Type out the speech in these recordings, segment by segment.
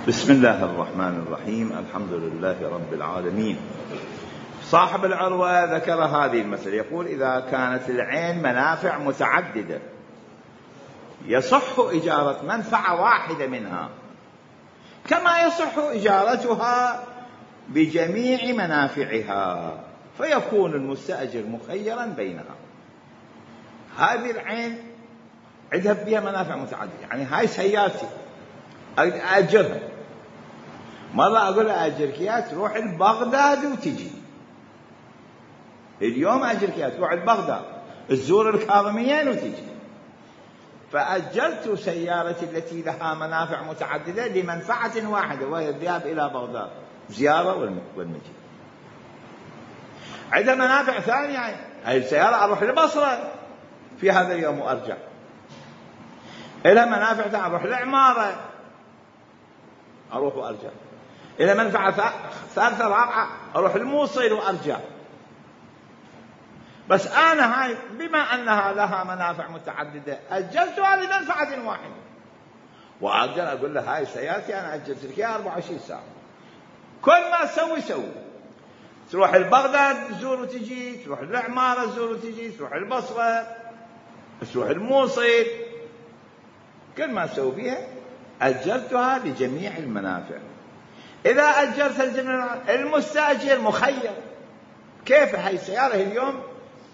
بسم الله الرحمن الرحيم. الحمد لله رب العالمين. صاحب العروة ذكر هذه المسألة، يقول إذا كانت العين منافع متعددة يصح إجارة منفعة واحدة منها كما يصح إجارتها بجميع منافعها، فيكون المستأجر مخيرا بينها. هذه العين عندها بها منافع متعددة، يعني هاي سيارتي أجرها، مرة أقول أجرك إياها تروح لبغداد وتجي، اليوم أجرك إياها تروح لبغداد تزور الكاظميين وتجي، فأجرت سيارتي التي لها منافع متعددة لمنفعة واحدة وهي الذهاب إلى بغداد زيارة والمجيء. عندها منافع ثانية، هاي السيارة أروح لبصرة في هذا اليوم وأرجع، إلها منافع ثانية أروح لعمارة أروح وأرجع، إلى منفعة ثالثة رابعة أروح الموصل وأرجع. بس أنا هاي بما أنها لها منافع متعددة أجلتها لمنفعة واحدة، وأقدر أقول له هاي سيارتي أنا أجلت لك 24 ساعة، كل ما تسوي تروح لبغداد تزور وتجي، تروح للعمارة تزور وتجي، تروح البصرة، تروح الموصل، كل ما تسوي فيها أجرتها لجميع المنافع. إذا أجرت المستأجر مخير، كيف هاي السيارة اليوم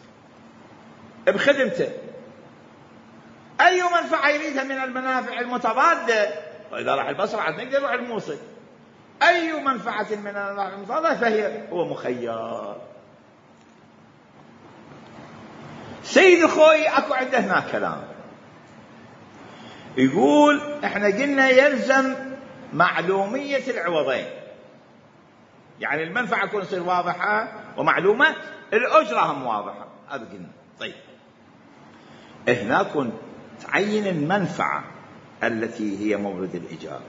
بخدمته، أي منفعة يريدها من المنافع المتضادة، وإذا راح البصرة عاد نقدر يروح الموصل، أي منفعة من المنافع المتضادة هو مخير. سيد خوي أكو عنده هنا كلام يقول احنا قلنا يلزم معلومية العوضين، يعني المنفعة تكون تصير واضحة ومعلومة، الأجرة هم واضحة، هذا قلنا. طيب هنا كنت تعين المنفعة التي هي مورد الإيجار.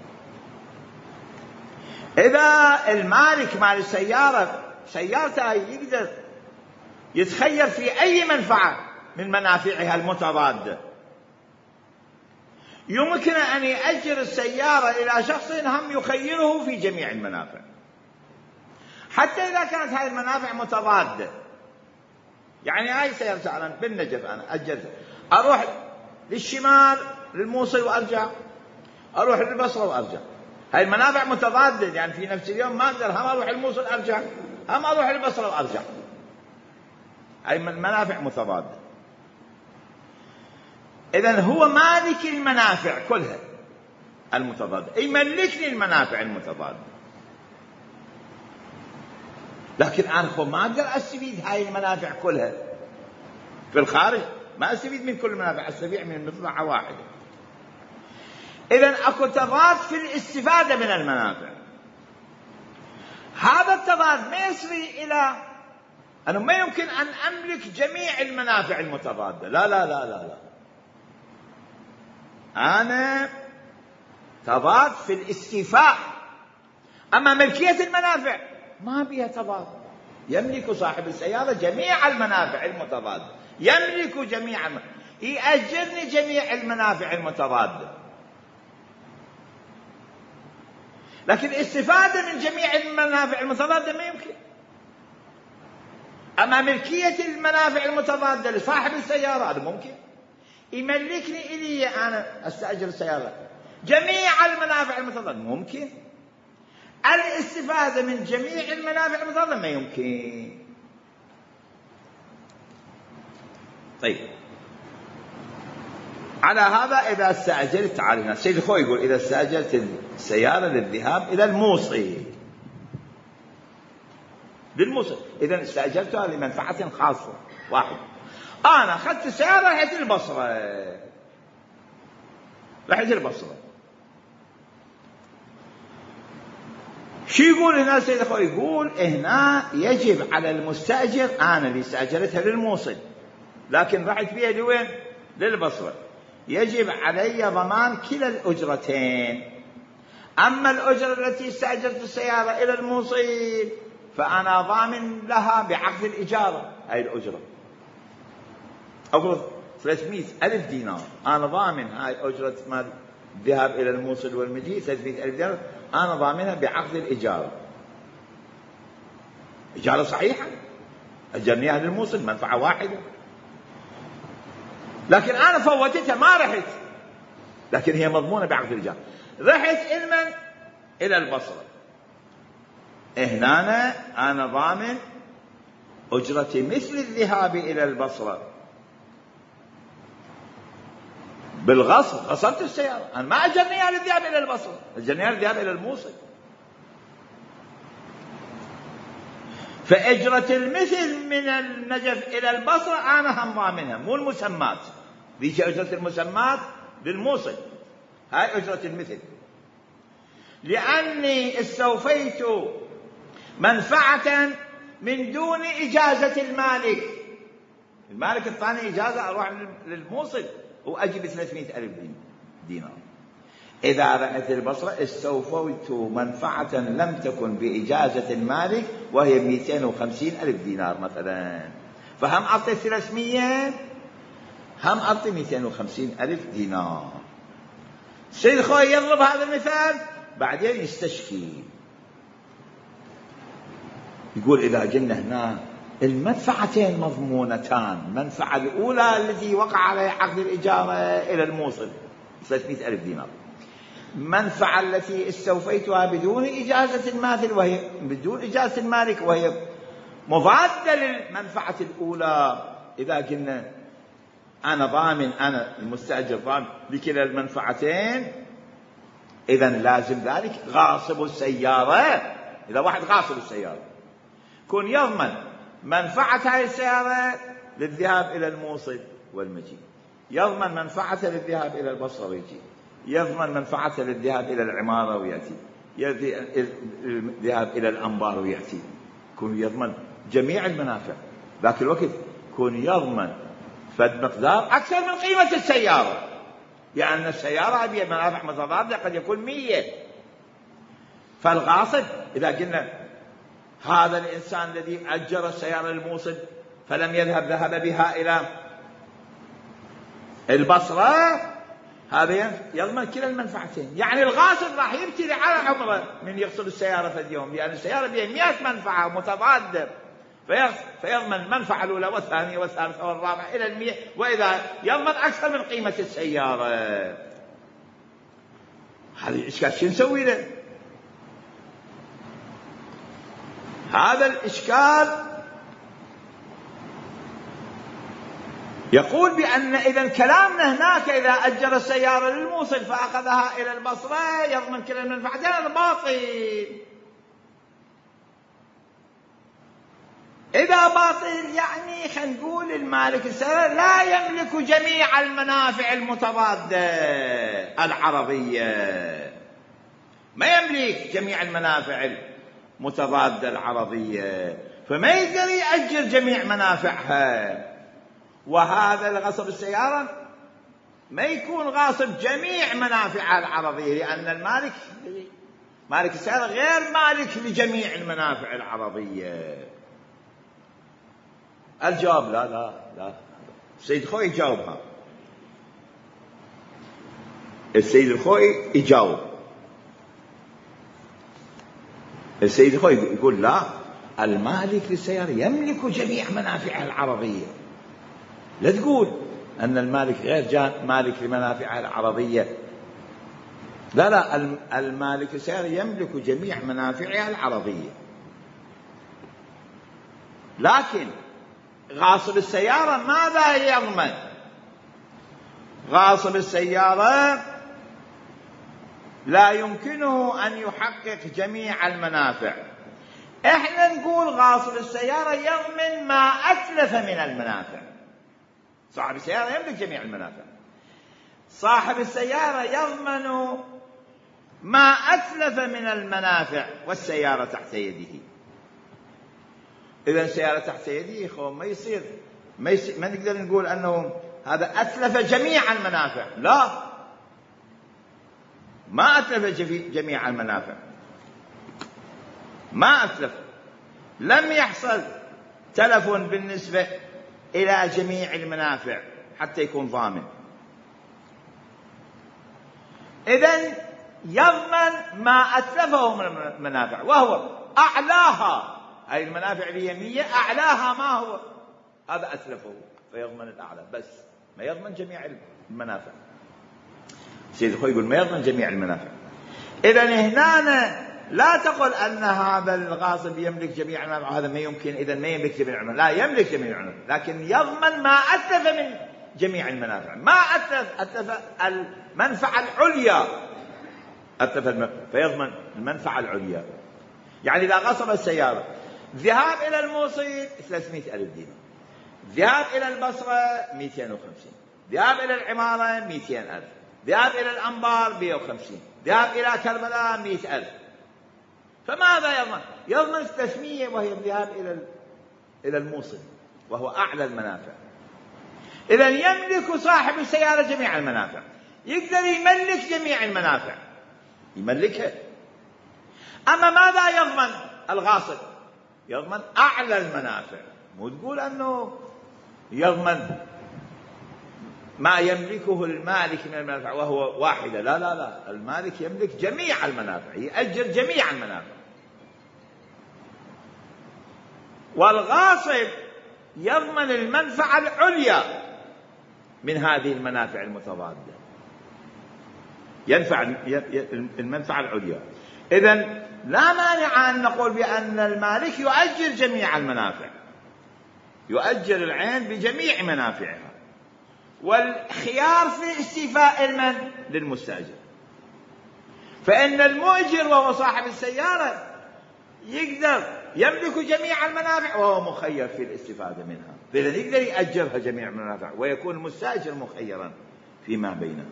إذا المالك مال السيارة سيارته يقدر يتخير في أي منفعة من منافعها المتضادة، يمكن أن يأجر السيارة إلى شخص هم يخيره في جميع المنافع، حتى إذا كانت هذه المنافع متضادة. يعني هاي سيارة أنا بالنجف أنا أجرتها، أروح للشمال للموصل وأرجع، أروح للبصرة وأرجع، هاي المنافع متضادة، يعني في نفس اليوم ما أقدر هم أروح الموصل أرجع هم أروح للبصرة وأرجع، هاي المنافع متضادة. إذن هو مالك المنافع كلها المتضادة، يملكني المنافع المتضادة، لكن أنا ما أقدر أستفيد هاي المنافع كلها في الخارج، ما أستفيد من كل المنافع، أستفيد من مصلحة واحدة. إذن أكو تضاد في الاستفادة من المنافع. هذا التضاد ما يسري إلى أنه ما يمكن أن أملك جميع المنافع المتضادة، لا لا لا لا لا، أنا تضاد في الاستيفاء، أما ملكية المنافع ما بها تضاد. يملك صاحب السيارة جميع المنافع المتضادة، يملك جميع يأجرني جميع المنافع المتضادة، لكن الاستفادة من جميع المنافع المتضادة ما يمكن. أما ملكية المنافع المتضادة لصاحب السيارة هذا ممكن، يملكني إلي أنا أستأجر السيارة جميع المنافع المتضادة ممكن، الاستفادة من جميع المنافع المتضادة ما يمكن. طيب على هذا إذا استأجرت، تعال هنا السيد الخوي يقول إذا استأجرت السيارة للذهاب إلى الموصل إذا استأجرتها لمنفعة خاصة واحد، أنا أخذت السيارة رحت البصرة، شو يقول هنا السيد الخوي؟ يقول هنا يجب على المستأجر، أنا اللي استأجرتها للموصل لكن رحت بيها لوين؟ للبصرة، يجب علي ضمان كلا الأجرتين. أما الأجرة التي استأجرت السيارة إلى الموصل فأنا ضامن لها بعقد الإجارة، هاي الأجرة أقول 300,000 دينار، أنا ضامن هاي أجرة مال الذهاب إلى الموصل والمجيء 300,000 دينار، أنا ضامنها بعقد الإجارة، إجارة صحيحة، أجرنيها للموصل، منفعة واحدة، لكن أنا فوتتها ما رحت، لكن هي مضمونة بعقد الإجارة. رحت إلى البصرة، هنا أنا ضامن أجرتي مثل الذهاب إلى البصرة. بالغصب غصبت السيارة، أنا ما أجرنيها للذهاب إلى البصرة، أجرنيها للذهاب إلى الموصل. فأجرة المثل من النجف إلى البصرة أنا هم ضامنها، مو المسمات، ذيك أجرة المسمات للموصل، هاي أجرة المثل، لأني استوفيت منفعة من دون إجازة المالك. المالك الثاني إجازة أروح للموصل وأجيب 300,000 دينار. إذا رأيت البصرة استوفيت منفعة لم تكن بإجازة المالك وهي 250,000 دينار مثلا، فهم أعطي 300 هم أعطي 250,000 دينار. سيد خوي يضرب هذا المثال بعدين يستشكي، يقول إذا جلنا هنا المنفعتين مضمونتان، المنفعة الأولى التي وقع عليها عقد الإجارة إلى الموصل 300,000 دينار، منفعة التي استوفيتها بدون إجازة الماثل وهي بدون إجازة المالك وهي مضادة للمنفعة الأولى. إذا قلنا أنا ضامن، أنا المستأجر ضامن لكلا المنفعتين، إذن لازم ذلك غاصب السيارة، إذا واحد غاصب السيارة كون يضمن منفعة هذه السيارة للذهاب إلى الموصل والمجيء، يضمن منفعة للذهاب إلى البصرة ويجي، يضمن منفعة للذهاب إلى العمارة ويأتي، الذهاب إلى الأنبار ويأتي، كون يضمن جميع المنافع. ذاك الوقت كون يضمن فد مقدار أكثر من قيمة السيارة، لأن السيارة بها منافع متضادة قد يكون 100. فالغاصب إذا قلنا هذا الإنسان الذي أجر السيارة للموصل فلم ذهب بها إلى البصرة، هذا يضمن كلا المنفعتين. يعني الغاصب راح يبتلي على عمره من يغسل السيارة في اليوم، لأن السيارة بها 100 منفعة متضادة، فيضمن المنفعة الأولى والثانية والثالثة والرابعة إلى 100، وإذا يضمن أكثر من قيمة السيارة. هذا الإشكال شو نسوي له؟ هذا الإشكال يقول بأن إذا كلامنا هناك إذا أجر السيارة للموصل فأخذها إلى البصرة يضمن كلا المنفعتين، هذا باطل. إذا باطل يعني خلينا نقول المالك السيارة لا يملك جميع المنافع المتضادة العرضية، ما يملك جميع المنافع المتضادة العرضية، فما يقدر يأجر جميع منافعها. وهذا الغصب السيارة ما يكون غاصب جميع منافعها العرضية، لأن المالك مالك السيارة غير مالك لجميع المنافع العرضية. الجواب لا لا لا. السيد الخوي يجاوبها، السيد الخوي يجاوب، السيد الخوي يقول لا، المالك للسيارة يملك جميع منافعها العرضية. لا تقول أن المالك غير مالك لمنافعها العرضية، لا لا، المالك للسيارة يملك جميع منافعها العرضية، لكن غاصب السيارة ماذا يضمن؟ غاصب السيارة لا يمكنه أن يحقق جميع المنافع. احنا نقول غاصب السيارة يضمن ما أتلف من المنافع. صاحب السيارة يملك جميع المنافع، صاحب السيارة يضمن ما أتلف من المنافع والسيارة تحت يده. إذا السيارة تحت يده ما يصير ما نقدر نقول أنه هذا أتلف جميع المنافع، لا، ما أتلف جميع المنافع، ما أتلف، لم يحصل تلف بالنسبة إلى جميع المنافع حتى يكون ضامن. إذن يضمن ما أتلفه من المنافع، وهو أعلاها، أي المنافع اليمية أعلاها ما هو هذا أتلفه، فيضمن الأعلى بس، ما يضمن جميع المنافع. سيد الخوي يقول ما يضمن جميع المنافع. إذن هنا لا تقل أن هذا الغاصب يملك جميع المنافع، وهذا ما يمكن، إذن ما يملك جميع المنافع، لا يملك جميع المنافع، لكن يضمن ما أتلف من جميع المنافع. ما أتلف المنفعة العليا، فيضمن المنفعة العليا. يعني إذا غصب السيارة، ذهاب إلى الموصل 300,000 دينار، ذهاب إلى البصرة 250، ذهاب إلى العمارة 200,000، ذهاب إلى الأنبار 150، ذهاب إلى كربلاء 100,000. فماذا يضمن؟ يضمن 300، وهي الذهاب إلى الموصل، وهو أعلى المنافع. إذن يملك صاحب السيارة جميع المنافع، يقدر يملك جميع المنافع، يملكها. أما ماذا يضمن الغاصب؟ يضمن أعلى المنافع. مو تقول أنه يضمن ما يملكه المالك من المنافع وهو واحدة، لا لا لا، المالك يملك جميع المنافع، يأجر جميع المنافع. والغاصب يضمن المنفعة العليا من هذه المنافع المتضادة، ينفع المنفعة العليا. إذن لا مانع أن نقول بأن المالك يؤجر جميع المنافع، يؤجر العين بجميع منافعها، والخيار في استيفاء المن للمستأجر. فإن المؤجر وهو صاحب السيارة يقدر يملك جميع المنافع وهو مخير في الاستفادة منها، فإذا يقدر يأجرها جميع المنافع، ويكون المستأجر مخيرا فيما بينهم.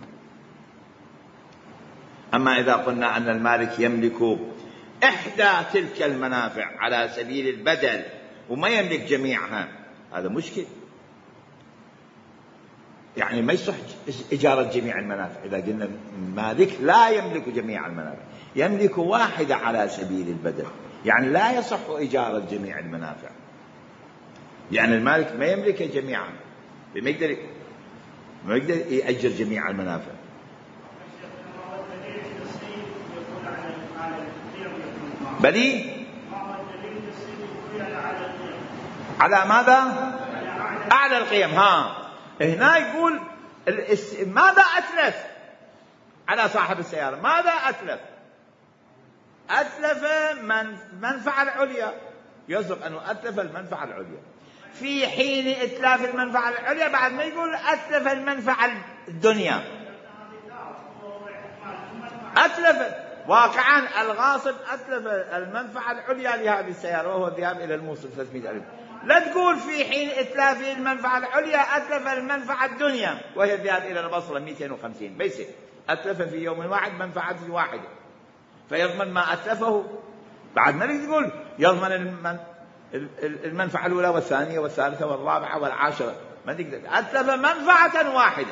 أما إذا قلنا أن المالك يملك إحدى تلك المنافع على سبيل البدل وما يملك جميعها، هذا مشكل. يعني ما يصح إجارة جميع المنافع. إذا قلنا المالك لا يملك جميع المنافع، يملك واحدة على سبيل البدل، يعني لا يصح إجارة جميع المنافع، يعني المالك ما يملك جميعا، ما يقدر يأجر جميع المنافع. بلي على ماذا؟ أعلى القيم. هنا يقول ماذا أتلف على صاحب السيارة؟ ماذا أتلف؟ أتلف منفعة العليا، يصدق أنه أتلف المنفعة العليا. في حين إتلاف المنفعة العليا بعد ما يقول أتلف المنفعة الدنيا، أتلف واقعا الغاصب أتلف المنفعة العليا لهذه السيارة وهو الذهاب إلى الموصل 300,000. لا تقول في حين إتلاف المنفعة العليا أتلف المنفعة الدنيا وهي الذهاب إلى البصرة 250، بيصير أتلف في يوم واحد منفعة واحدة، فيضمن ما أتلفه. بعد ما تقول يضمن المنفعة الأولى والثانية والثالثة والرابعة والعاشرة، ما تقدر. أتلف منفعة واحدة.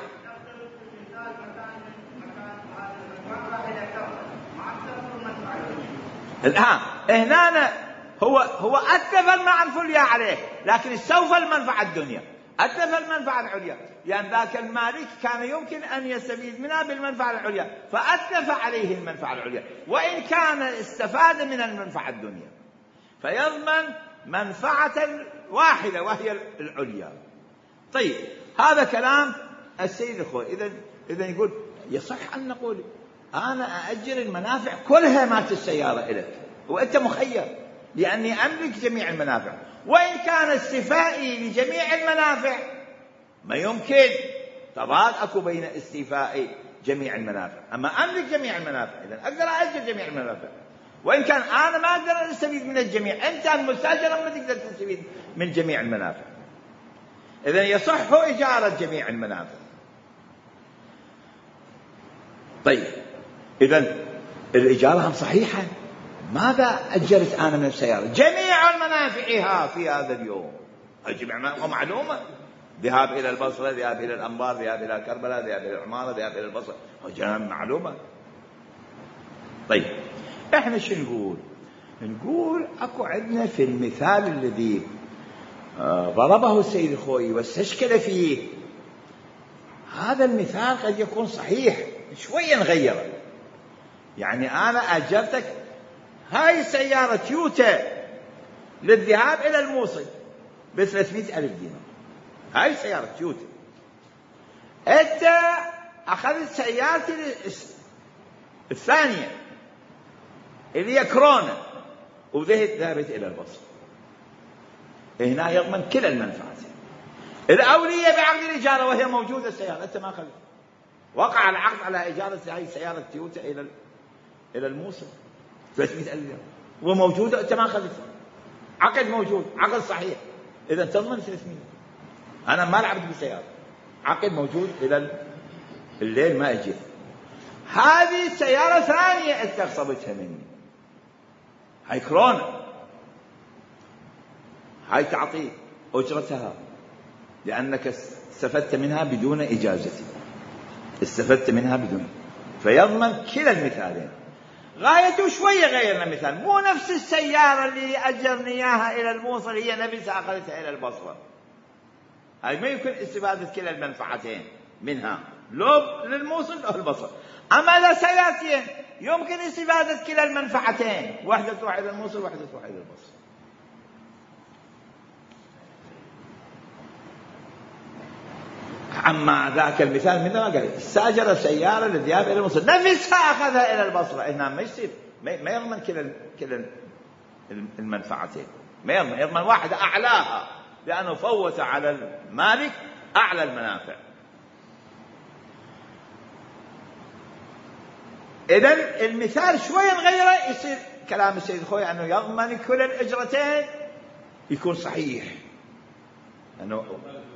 الآن هنا هو أتلف المنفعة العليا عليه، لكن استوفى المنفعة الدنيا، أتلف المنفعة العليا، لأن ذاك المالك كان يمكن أن يستفيد منها بالمنفعة العليا، فأتلف عليه المنفعة العليا وإن كان استفاد من المنفعة الدنيا، فيضمن منفعة واحدة وهي العليا. طيب هذا كلام السيد الخوي. إذن يقول يصح أن نقول أنا أأجر المنافع كلها مات السيارة إليك وأنت مخير، لأني أملك جميع المنافع، وإن كان استيفائي لجميع المنافع ما يمكن تضاد أكو بين استيفاء جميع المنافع. أما أملك جميع المنافع إذن أقدر أأجر جميع المنافع، وإن كان أنا ما أقدر أستفيد من الجميع، أنت المستأجر ما تقدر تستفيد من جميع المنافع، إذن يصح إجارة جميع المنافع. طيب إذن الإجارة صحيحة. ماذا أجرت أنا من السيارة؟ جميع منافعها في هذا اليوم، الجميع معلومة، ذهاب إلى البصرة، ذهاب إلى الأنبار، ذهاب إلى كربلاء، ذهاب إلى العمارة، ذهاب إلى البصرة، جميع معلومة. طيب إحنا شو نقول أكو عندنا في المثال الذي ضربه السيد الخوي واستشكل فيه، هذا المثال قد يكون صحيح، شوية نغيره. يعني أنا أجرتك هاي سيارة تويوتا للذهاب إلى الموصل ب300,000 دينار، هاي سيارة تويوتا. أنت أخذت سيارتي الثانية اللي هي كورونا وذهبت إلى البصرة، هنا يضمن كلا المنفعتين. الأولية بعقد الإجارة وهي موجودة السيارة، أنت ما أخذت، وقع العقد على إجارة هاي سيارة تويوتا إلى الموصل 300,000 دينار وموجودة، أنت ما أخذتها، عقد موجود، عقد صحيح، إذا تضمن 300. أنا ما لعبت بالسيارة، عقد موجود إلى الليل ما أجيت. هذه سيارة ثانية أنت اغصبتها مني، هاي كورونا، هاي تعطي أجرتها لأنك استفدت منها بدون إجازتي، استفدت منها بدون، فيضمن كلا المثالين. غايته شوية غيرنا مثال، مو نفس السيارة اللي أجرني إياها إلى الموصل هي نفسها أخذتها إلى البصرة، هاي ما يمكن استفادة كلا المنفعتين منها، لو للموصل أو البصرة. أما إذا سيارتين يمكن استفادة كلا المنفعتين، واحدة تروح إلى الموصل وواحدة تروح إلى البصرة. أما ذاك المثال مثل ما قال استأجر سيارة للذهاب إلى الموصل نفسها أخذها إلى البصرة، هنا ما يصير، ما يضمن كلا المنفعتين، ما يضمن واحدة أعلاها لأنه فوت على المالك أعلى المنافع. إذن المثال شوية نغيره يصير كلام السيد خوي أنه يضمن كل الأجرتين يكون صحيح، أنه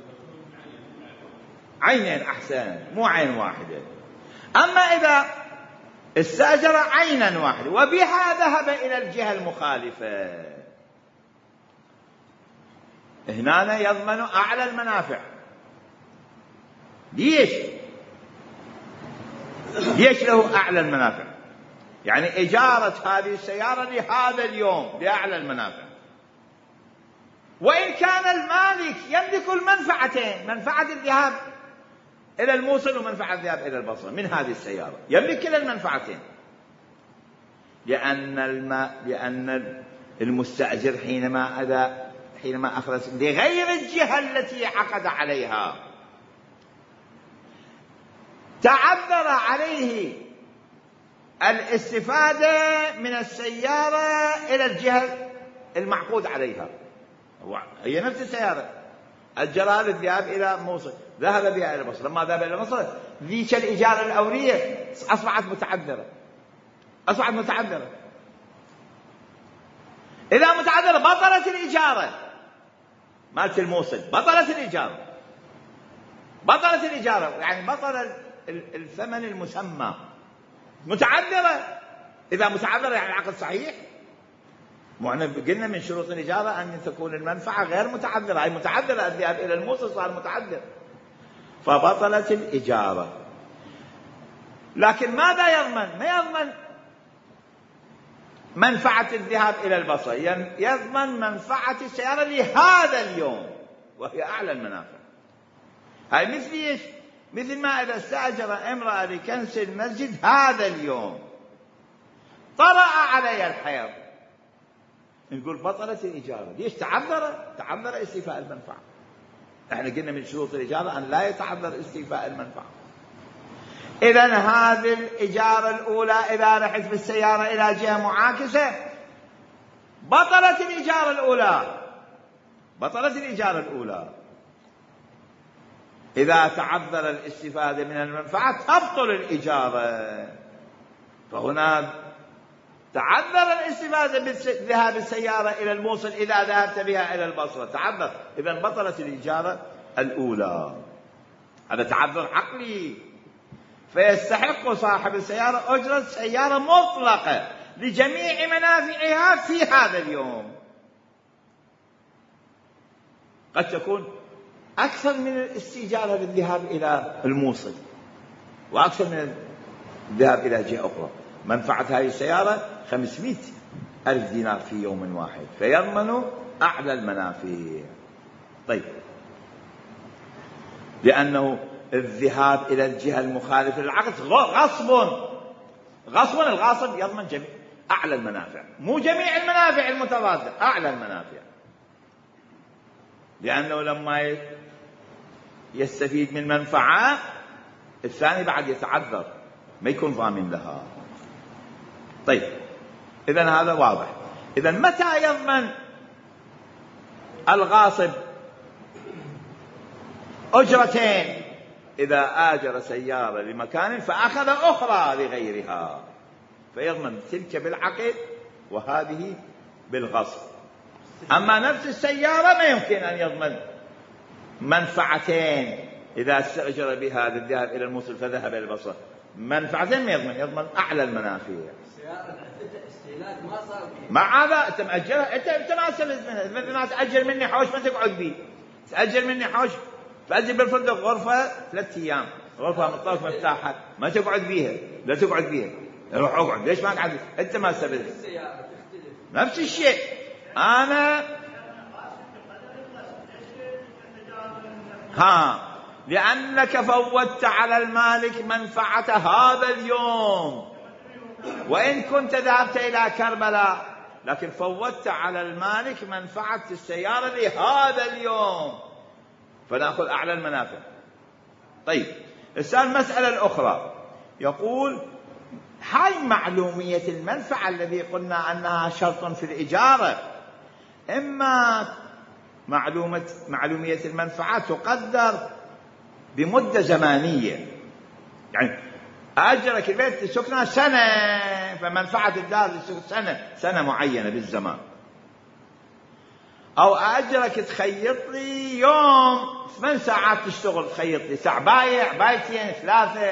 عينين أحسن مو عين واحدة. أما إذا استأجر عينا واحدة وبها ذهب إلى الجهة المخالفة، هنا يضمن أعلى المنافع. ليش له أعلى المنافع؟ يعني إجارة هذه السيارة لهذا اليوم لأعلى المنافع، وإن كان المالك يملك المنفعتين، منفعة الذهاب إلى الموصل ومنفعة الذهاب إلى البصرة من هذه السيارة، يملك كلا المنفعتين، لأن المستأجر حينما أخذ لغير الجهة التي عقد عليها تعذر عليه الاستفادة من السيارة إلى الجهة المعقود عليها، هي نفس السيارة أجرها للذهاب إلى موصل، ذهب بها إلى مصر، لما ذهب إلى مصر ذيك الإجارة الأولية أصبحت متعذرة. إذا متعذرة بطلت الإجارة مالت الموصل، بطلت الإجارة يعني بطل الثمن المسمى. متعذرة، إذا متعذرة يعني العقد صحيح. وإحنا قلنا من شروط الإجارة أن تكون المنفعة غير متعذرة، أي متعذرة الذهاب إلى الموصل صار متعذر، فبطلت الإجارة. لكن ماذا يضمن؟ ما يضمن منفعة الذهاب إلى البصرة، يضمن منفعة السيارة لهذا اليوم وهي أعلى المنافع. هاي مثل إيش؟ مثل ما إذا استأجر امرأة لكنس المسجد هذا اليوم طرأ علي الحيض، نقول بطلت الإجارة. ليش؟ تعذر استيفاء المنفعة. احنا قلنا من شروط الإجارة أن لا يتعذر استيفاء المنفعة. إذن هذه الإجارة الأولى إذا رحت بالسيارة إلى جهة معاكسة بطلت الإجارة الأولى. إذا تعذر الاستفادة من المنفعة تبطل الإجارة، فهنا تعذر الاستفادة بذهاب السيارة إلى الموصل إذا ذهبت بها إلى البصرة، تعذر، إذن بطلت الإجارة الأولى. هذا تعذر عقلي، فيستحق صاحب السيارة أجرة سيارة مطلقة لجميع منافعها في هذا اليوم. قد تكون أكثر من الاستئجار للذهاب إلى الموصل وأكثر من الذهاب إلى جهة أخرى. منفعة هذه السيارة 500,000 دينار في يوم واحد، فيضمن أعلى المنافع. طيب، لأنه الذهاب إلى الجهة المخالفة للعقد غصبا الغاصب يضمن أعلى المنافع، مو جميع المنافع المتضادة، أعلى المنافع، لأنه لما يستفيد من منفعة الثاني بعد يتعذر ما يكون ضامن لها. طيب إذن هذا واضح. إذن متى يضمن الغاصب أجرتين؟ إذا آجر سيارة لمكان فأخذ أخرى لغيرها، فيضمن تلك بالعقد وهذه بالغصب. أما نفس السيارة ما يمكن أن يضمن منفعتين، إذا استأجر بها الذهاب إلى الموصل فذهب إلى البصرة، منفعتين ما يضمن أعلى المنافع. السيارة استهلاك ما صار فيه. مع هذا أنت مأجرها، أنت ما سلت منها، مثل ما تأجر مني حوش ما تقعد بيه، تأجر مني حوش تأجر بالفندق غرفة 3 أيام، غرفة مطلق مفتاحة ما تقعد بيها، لا تقعد بيها، روح اقعد، ليش ما قعدت؟ أنت ما سلت. السيارة تختلف. نفس الشيء. أنا لأنك فوتت على المالك منفعة هذا اليوم، وإن كنت ذهبت إلى كربلاء لكن فوتت على المالك منفعة السيارة لهذا اليوم، فنأخذ أعلى المنافع. طيب المسألة الأخرى يقول هاي معلومية المنفعة الذي قلنا أنها شرط في الإجارة، إما معلومية المنفعة تقدر بمدة زمانية، يعني أجرك البيت لسكنها سنة، فمنفعة الدار سنة معينة بالزمان، أو أجرك تخيط لي يوم 8 ساعات تشتغل، تخيط لي ساعة، بايتين 3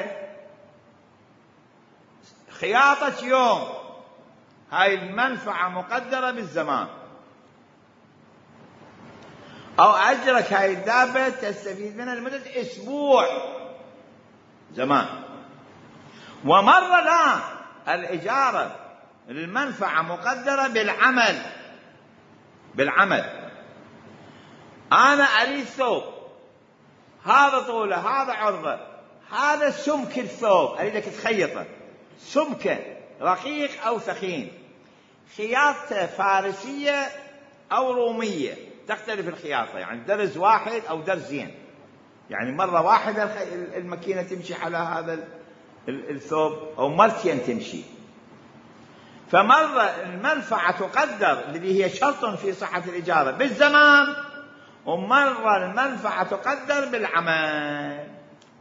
خياطة يوم، هاي المنفعة مقدرة بالزمان. أو أجرك هاي الدابة تستفيد منها لمدة أسبوع زمان. ومرة لا، الإجارة المنفعة مقدرة بالعمل. أنا أريد ثوب، هذا طوله، هذا عرضه، هذا سمك الثوب، أريدك تخيطه سمكه رقيق أو ثخين، خياطة فارسية أو رومية، تختلف الخياطة، يعني درز واحد أو درزين، يعني مرة واحدة الماكينة تمشي على هذا الثوب أو مرتين تمشي. فمرة المنفعة تقدر الذي هي شرط في صحة الإجارة بالزمان، ومرة المنفعة تقدر بالعمل.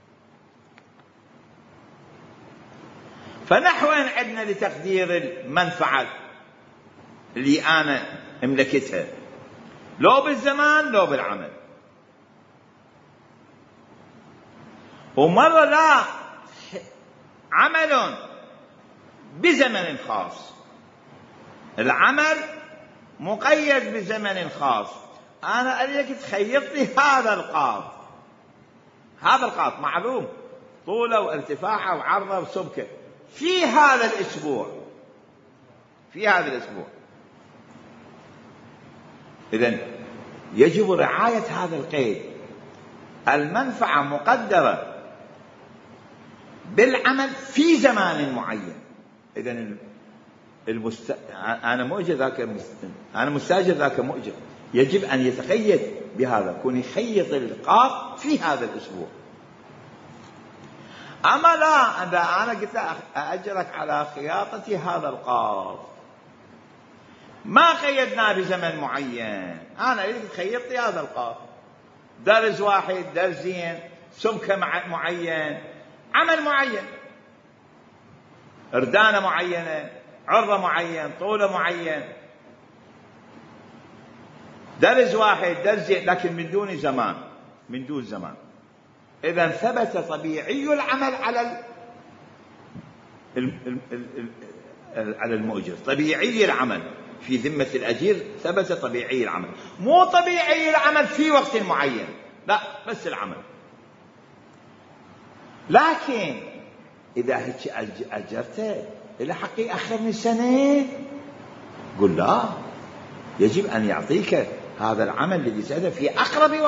فنحو عندنا لتقدير المنفعة اللي أنا املكتها، لو بالزمان لو بالعمل. ومرة لا، عمل بزمن خاص، العمل مقيد بزمن خاص، أنا أريدك تخيط لي هذا القاط معلوم طوله وارتفاعه وعرضه وسمكه في هذا الأسبوع. إذن يجب رعاية هذا القيد، المنفعة مقدرة بالعمل في زمان معين. إذن أنا مؤجر ذاك أنا مستاجر ذاك مؤجر، يجب أن يتقيد بهذا، كون يخيط القاط في هذا الأسبوع. أما لا، أنا قلت أجرك على خياطة هذا القاط، ما قيدنا بزمن معين، أنا أريد تخيط لي هذا القاط، درز واحد، درزين، سمكة معين، عمل معين، اردانة معينة، عرضة معين، طولة معين، درز واحد، درزين، لكن من دون زمان. إذا ثبت طبيعي العمل على المؤجر، طبيعي العمل في ذمة الأجير، ثبت طبيعي العمل، مو طبيعي العمل في وقت معين، لا، بس العمل. لكن إذا هيك أجرته إلى حق يأخرني سنة، قل لا، يجب أن يعطيك هذا العمل الذي سأله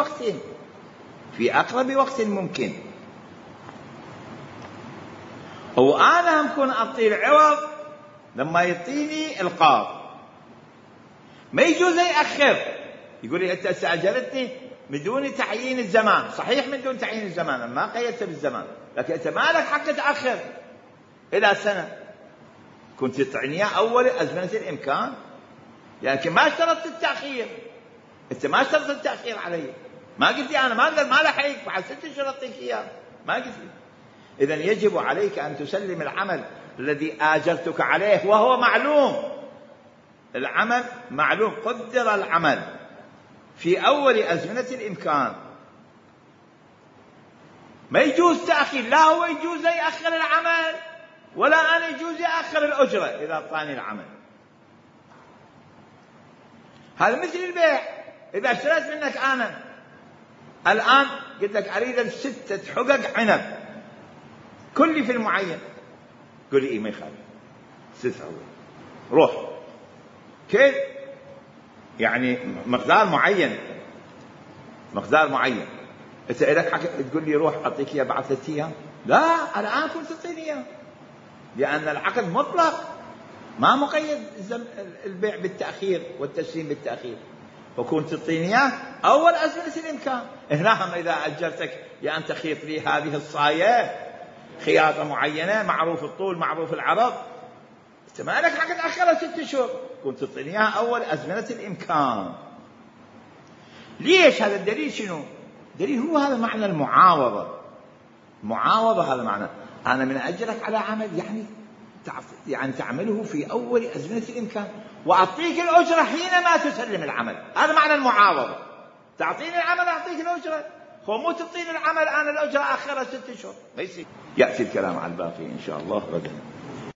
في أقرب وقت ممكن. هو أنا ممكن أعطيه العوض لما يعطيني القاض، ما يجوز يأخر. يقول لي أنت استأجرتني من دون تعيين الزمان. صحيح من دون تعيين الزمان، أنا ما قيدت بالزمان، لكن أنت ما لك حق تأخر إلى سنة. كنت تعينيها أول أزمنة الإمكان، لكن ما اشترطت التأخير. أنت ما اشترطت التأخير علي، ما قلت لي أنا ما لحقك بعد 6 أشهر أعطيك إياه، ما قلت لي. إذن يجب عليك أن تسلم العمل الذي آجرتك عليه، وهو معلوم. العمل معلوم، قدر العمل في أول أزمنة الإمكان. ما يجوز تأخير، لا هو يجوز يأخر العمل ولا أنا يجوز يأخر الأجرة إذا أعطاني العمل. هذا مثل البيع. إذا اشتريت منك أنا الآن قلت لك أريد 6 حقق عنب كل في المعين، قل لي إيه ما يخالف 6 حقق، روح كيف يعني مقدار معين. أنت لك حق تقول لي روح أعطيك إياه بعد 3 أيام؟ لا، الآن كنت تعطيني إياه، لأن العقد مطلق ما مقيد البيع بالتأخير والتسليم بالتأخير، فكنت تعطيني إياه أول أزمنة الإمكان. هنا إذا أجلتك لأن تخيط لي هذه الصاية خياطة معينة، معروف الطول معروف العرض، أنت ما لك حق تأخرها 6 أشهر، كنت تعطيني إياه أول أزمنة الإمكان. ليش؟ هذا الدليل شنو؟ دليل هو هذا معنى المعاوضة هذا معنى أنا من أجرك على عمل يعني تعمله في أول أزمنة الإمكان، وأعطيك الأجرة حينما تسلم العمل. هذا معنى المعاوضة، تعطيني العمل أعطيك الأجرة، هو مو تعطيني العمل أنا الأجرة آخرها 6 أشهر. يأتي الكلام على الباقي إن شاء الله غدا.